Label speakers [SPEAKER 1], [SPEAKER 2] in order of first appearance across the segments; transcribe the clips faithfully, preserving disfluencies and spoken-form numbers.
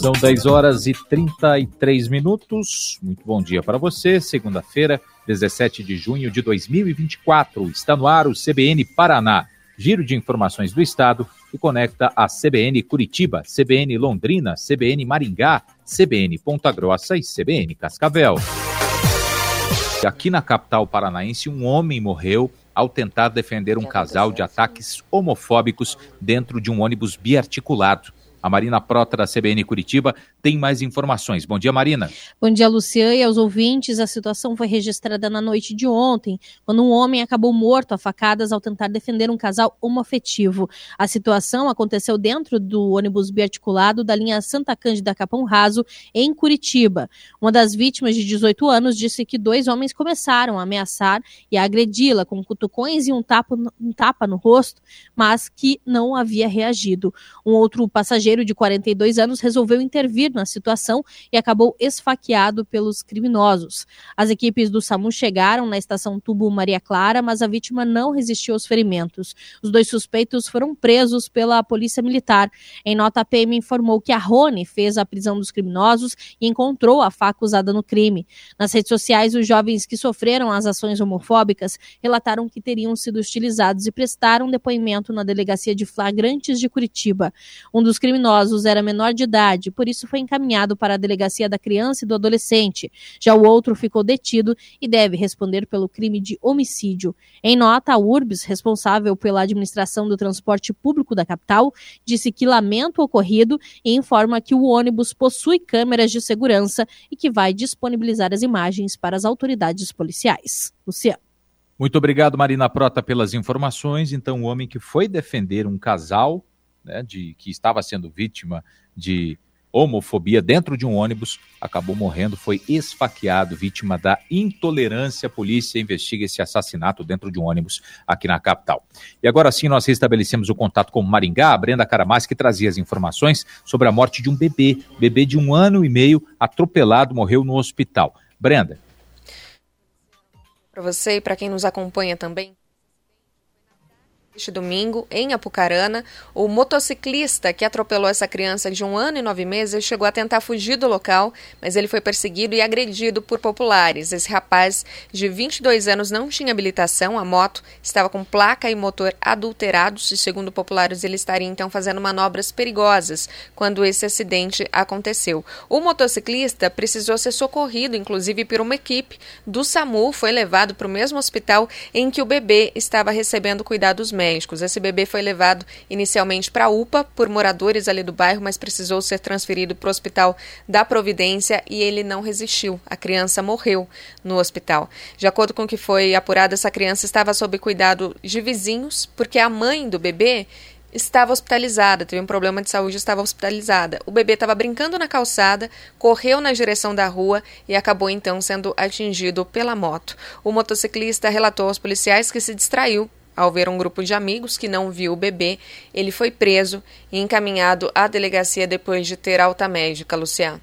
[SPEAKER 1] São dez horas e trinta e três minutos. Muito bom dia para você. Segunda-feira, dezessete de junho de dois mil e vinte e quatro. Está no ar o C B N Paraná. Giro de informações do Estado que conecta a C B N Curitiba, C B N Londrina, C B N Maringá, C B N Ponta Grossa e C B N Cascavel. Aqui na capital paranaense, um homem morreu ao tentar defender um casal de ataques homofóbicos dentro de um ônibus biarticulado. A Marina Prota, da C B N Curitiba, tem mais informações. Bom dia, Marina.
[SPEAKER 2] Bom dia, Luciano, e aos ouvintes. A situação foi registrada na noite de ontem, quando um homem acabou morto a facadas ao tentar defender um casal homoafetivo. A situação aconteceu dentro do ônibus biarticulado da linha Santa Cândida Capão Raso, em Curitiba. Uma das vítimas, de dezoito anos, disse que dois homens começaram a ameaçar e a agredi-la com cutucões e um tapa, um tapa no rosto, mas que não havia reagido. Um outro passageiro de quarenta e dois anos resolveu intervir na situação e acabou esfaqueado pelos criminosos. As equipes do SAMU chegaram na estação Tubo Maria Clara, mas a vítima não resistiu aos ferimentos. Os dois suspeitos foram presos pela Polícia Militar. Em nota, a P M informou que a Rony fez a prisão dos criminosos e encontrou a faca usada no crime. Nas redes sociais, os jovens que sofreram as ações homofóbicas relataram que teriam sido hostilizados e prestaram depoimento na Delegacia de Flagrantes de Curitiba. Um dos criminosos era menor de idade, por isso foi encaminhado para a Delegacia da Criança e do Adolescente. Já o outro ficou detido e deve responder pelo crime de homicídio. Em nota, a Urbs, responsável pela administração do transporte público da capital, disse que lamenta o ocorrido e informa que o ônibus possui câmeras de segurança e que vai disponibilizar as imagens para as autoridades policiais. Luciano.
[SPEAKER 1] Muito obrigado, Marina Prota, pelas informações. Então, o homem que foi defender um casal, né, de, que estava sendo vítima de homofobia dentro de um ônibus, acabou morrendo, foi esfaqueado, vítima da intolerância. A polícia investiga esse assassinato dentro de um ônibus aqui na capital. E agora sim, nós restabelecemos o contato com Maringá. A Brenda Caramás, que trazia as informações sobre a morte de um bebê, bebê de um ano e meio, atropelado, morreu no hospital. Brenda.
[SPEAKER 3] Para você e para quem nos acompanha também, este domingo, em Apucarana, o motociclista que atropelou essa criança de um ano e nove meses chegou a tentar fugir do local, mas ele foi perseguido e agredido por populares. Esse rapaz de vinte e dois anos não tinha habilitação, a moto estava com placa e motor adulterados e, segundo populares, ele estaria então fazendo manobras perigosas quando esse acidente aconteceu. O motociclista precisou ser socorrido, inclusive por uma equipe do SAMU, foi levado para o mesmo hospital em que o bebê estava recebendo cuidados médicos. médicos. Esse bebê foi levado inicialmente para a U P A por moradores ali do bairro, mas precisou ser transferido para o Hospital da Providência e ele não resistiu. A criança morreu no hospital. De acordo com o que foi apurado, essa criança estava sob cuidado de vizinhos, porque a mãe do bebê estava hospitalizada, teve um problema de saúde, estava hospitalizada. O bebê estava brincando na calçada, correu na direção da rua e acabou então sendo atingido pela moto. O motociclista relatou aos policiais que se distraiu ao ver um grupo de amigos que não viu o bebê. Ele foi preso e encaminhado à delegacia depois de ter alta médica. Luciano.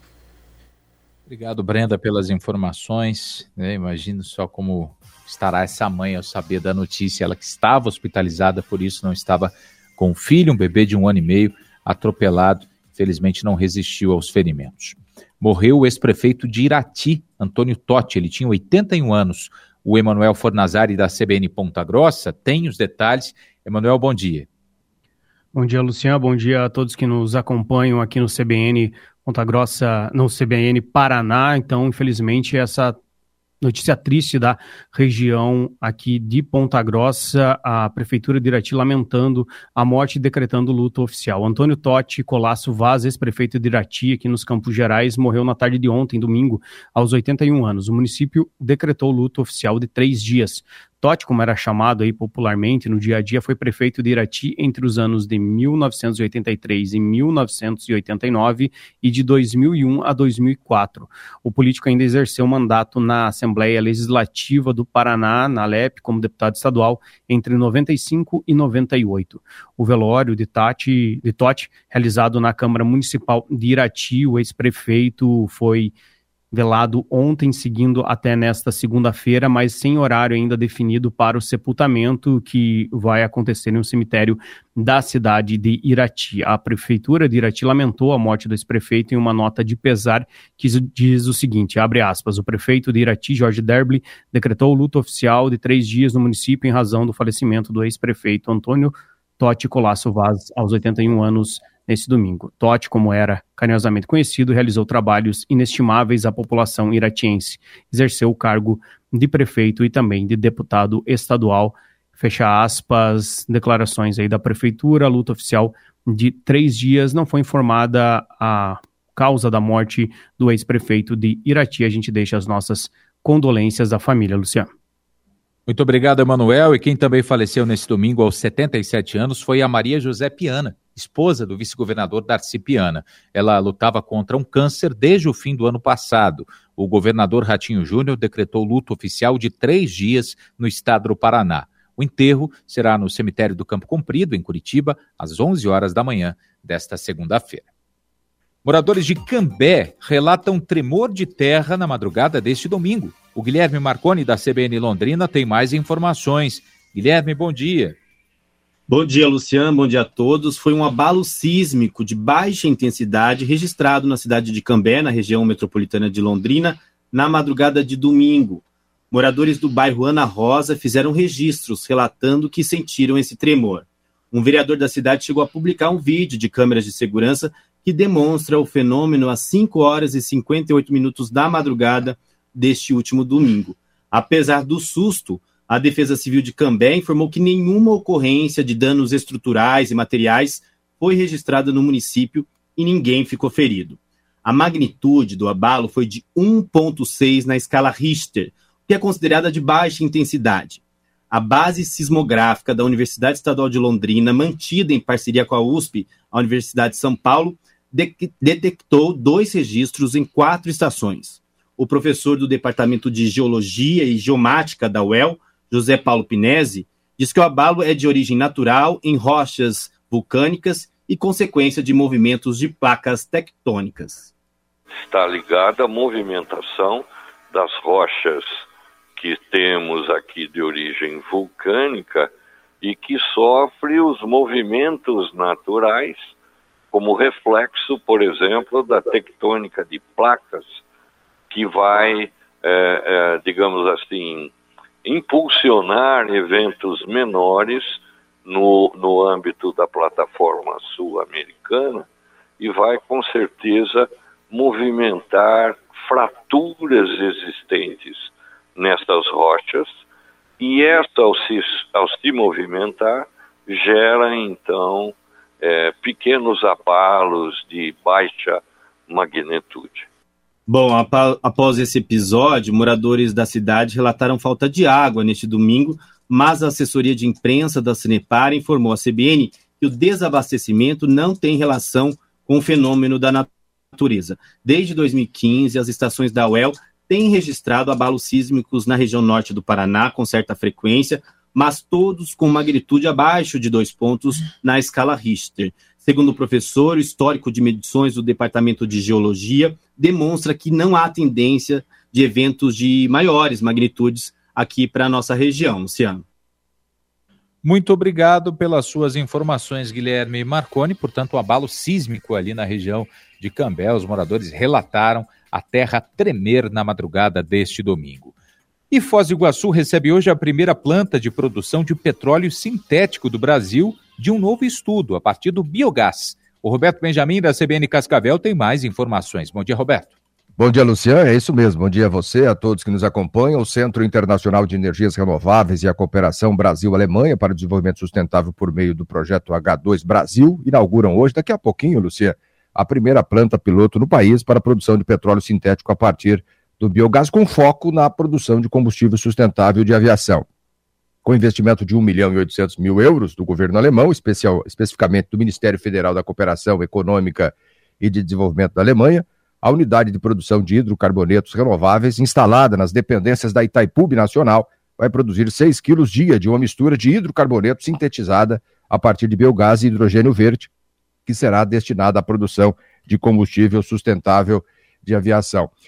[SPEAKER 1] Obrigado, Brenda, pelas informações. É, imagino só como estará essa mãe ao saber da notícia. Ela que estava hospitalizada, por isso não estava com o filho, um bebê de um ano e meio, atropelado. Infelizmente não resistiu aos ferimentos. Morreu o ex-prefeito de Irati, Antônio Totti. Ele tinha oitenta e um anos. O Emanuel Fornazari, da C B N Ponta Grossa, tem os detalhes. Emanuel, bom dia.
[SPEAKER 4] Bom dia, Luciano. Bom dia a todos que nos acompanham aqui no C B N Ponta Grossa, no C B N Paraná. Então, infelizmente, essa notícia triste da região aqui de Ponta Grossa, a Prefeitura de Irati lamentando a morte e decretando luto oficial. Antônio Totti Colasso Vaz, ex-prefeito de Irati, aqui nos Campos Gerais, morreu na tarde de ontem, domingo, aos oitenta e um anos. O município decretou luto oficial de três dias. Totti, como era chamado aí popularmente no dia a dia, foi prefeito de Irati entre os anos de mil novecentos e oitenta e três e mil novecentos e oitenta e nove e de dois mil e um a dois mil e quatro. O político ainda exerceu mandato na Assembleia Legislativa do Paraná, na Alep, como deputado estadual, entre noventa e cinco e noventa e oito. O velório de, Tati, de Totti, realizado na Câmara Municipal de Irati, o ex-prefeito foi velado ontem, seguindo até nesta segunda-feira, mas sem horário ainda definido para o sepultamento, que vai acontecer no cemitério da cidade de Irati. A prefeitura de Irati lamentou a morte do ex-prefeito em uma nota de pesar que diz o seguinte, abre aspas, o prefeito de Irati, Jorge Derby, decretou o luto oficial de três dias no município em razão do falecimento do ex-prefeito Antônio Totti Colasso Vaz, aos oitenta e um anos, nesse domingo. Totti, como era carinhosamente conhecido, realizou trabalhos inestimáveis à população iratiense. Exerceu o cargo de prefeito e também de deputado estadual. Fecha aspas, declarações aí da prefeitura. A luta oficial de três dias. Não foi informada a causa da morte do ex-prefeito de Irati. A gente deixa as nossas condolências à família, Luciano.
[SPEAKER 1] Muito obrigado, Emanuel. E quem também faleceu nesse domingo aos setenta e sete anos foi a Maria José Piana, esposa do vice-governador Darcy Piana. Ela lutava contra um câncer desde o fim do ano passado. O governador Ratinho Júnior decretou luto oficial de três dias no estado do Paraná. O enterro será no cemitério do Campo Comprido, em Curitiba, às onze horas da manhã desta segunda-feira. Moradores de Cambé relatam tremor de terra na madrugada deste domingo. O Guilherme Marconi, da C B N Londrina, tem mais informações. Guilherme, bom dia.
[SPEAKER 5] Bom dia, Luciano. Bom dia a todos. Foi um abalo sísmico de baixa intensidade registrado na cidade de Cambé, na região metropolitana de Londrina, na madrugada de domingo. Moradores do bairro Ana Rosa fizeram registros relatando que sentiram esse tremor. Um vereador da cidade chegou a publicar um vídeo de câmeras de segurança que demonstra o fenômeno às cinco horas e cinquenta e oito minutos da madrugada deste último domingo. Apesar do susto, a Defesa Civil de Cambé informou que nenhuma ocorrência de danos estruturais e materiais foi registrada no município e ninguém ficou ferido. A magnitude do abalo foi de um ponto seis na escala Richter, que é considerada de baixa intensidade. A base sismográfica da Universidade Estadual de Londrina, mantida em parceria com a U S P, a Universidade de São Paulo, de- detectou dois registros em quatro estações. O professor do Departamento de Geologia e Geomática da U E L, José Paulo Pinesi, diz que o abalo é de origem natural em rochas vulcânicas e consequência de movimentos de placas tectônicas.
[SPEAKER 6] Está ligada à movimentação das rochas que temos aqui de origem vulcânica e que sofre os movimentos naturais como reflexo, por exemplo, da tectônica de placas que vai, é, é, digamos assim, impulsionar eventos menores no, no âmbito da plataforma sul-americana e vai, com certeza, movimentar fraturas existentes nestas rochas, e esta, ao se, ao se movimentar, gera, então, é, pequenos abalos de baixa magnitude.
[SPEAKER 5] Bom, após esse episódio, moradores da cidade relataram falta de água neste domingo, mas a assessoria de imprensa da Sanepar informou à C B N que o desabastecimento não tem relação com o fenômeno da natureza. Desde dois mil e quinze, as estações da U E L têm registrado abalos sísmicos na região norte do Paraná com certa frequência, mas todos com magnitude abaixo de dois pontos na escala Richter. Segundo o professor, o histórico de medições do Departamento de Geologia demonstra que não há tendência de eventos de maiores magnitudes aqui para a nossa região, Luciano.
[SPEAKER 1] Muito obrigado pelas suas informações, Guilherme Marconi. Portanto, um abalo sísmico ali na região de Cambé. Os moradores relataram a terra tremer na madrugada deste domingo. E Foz do Iguaçu recebe hoje a primeira planta de produção de petróleo sintético do Brasil de um novo estudo, a partir do biogás. O Roberto Benjamin, da C B N Cascavel, tem mais informações. Bom dia, Roberto.
[SPEAKER 7] Bom dia, Luciano. É isso mesmo. Bom dia a você, a todos que nos acompanham. O Centro Internacional de Energias Renováveis e a Cooperação Brasil-Alemanha para o Desenvolvimento Sustentável por meio do projeto agá dois Brasil inauguram hoje, daqui a pouquinho, Luciano, a primeira planta piloto no país para a produção de petróleo sintético a partir do biogás, com foco na produção de combustível sustentável de aviação. Com investimento de um milhão e oitocentos mil euros do governo alemão, especial, especificamente do Ministério Federal da Cooperação Econômica e de Desenvolvimento da Alemanha, a unidade de produção de hidrocarbonetos renováveis, instalada nas dependências da Itaipu Nacional, vai produzir seis quilos dia de uma mistura de hidrocarboneto sintetizada a partir de biogás e hidrogênio verde, que será destinada à produção de combustível sustentável de aviação.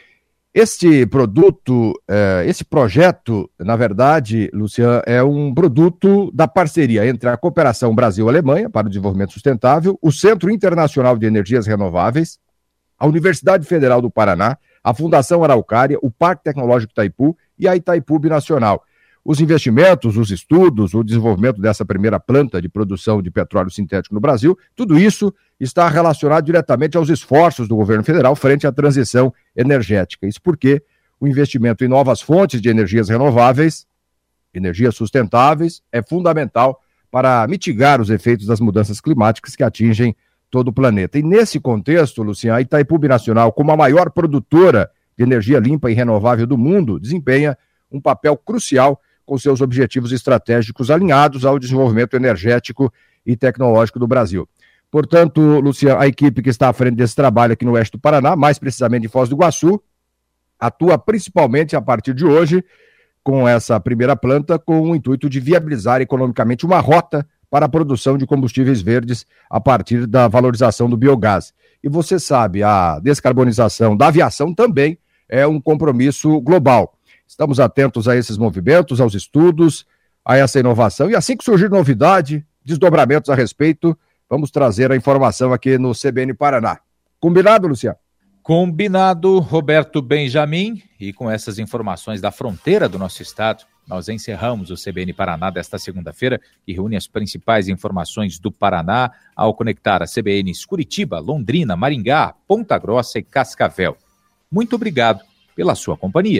[SPEAKER 7] Este produto, eh, esse projeto, na verdade, Lucian, é um produto da parceria entre a Cooperação Brasil-Alemanha para o Desenvolvimento Sustentável, o Centro Internacional de Energias Renováveis, a Universidade Federal do Paraná, a Fundação Araucária, o Parque Tecnológico Itaipu e a Itaipu Binacional. Os investimentos, os estudos, o desenvolvimento dessa primeira planta de produção de petróleo sintético no Brasil, tudo isso está relacionado diretamente aos esforços do governo federal frente à transição energética. Isso porque o investimento em novas fontes de energias renováveis, energias sustentáveis, é fundamental para mitigar os efeitos das mudanças climáticas que atingem todo o planeta. E nesse contexto, Luciano, a Itaipu Binacional, como a maior produtora de energia limpa e renovável do mundo, desempenha um papel crucial com seus objetivos estratégicos alinhados ao desenvolvimento energético e tecnológico do Brasil. Portanto, Luciano, a equipe que está à frente desse trabalho aqui no oeste do Paraná, mais precisamente em Foz do Iguaçu, atua principalmente a partir de hoje, com essa primeira planta, com o intuito de viabilizar economicamente uma rota para a produção de combustíveis verdes a partir da valorização do biogás. E você sabe, a descarbonização da aviação também é um compromisso global. Estamos atentos a esses movimentos, aos estudos, a essa inovação. E assim que surgir novidade, desdobramentos a respeito, vamos trazer a informação aqui no C B N Paraná. Combinado, Luciano?
[SPEAKER 1] Combinado, Roberto Benjamin. E com essas informações da fronteira do nosso estado, nós encerramos o C B N Paraná desta segunda-feira, que reúne as principais informações do Paraná ao conectar a C B Ns Curitiba, Londrina, Maringá, Ponta Grossa e Cascavel. Muito obrigado pela sua companhia.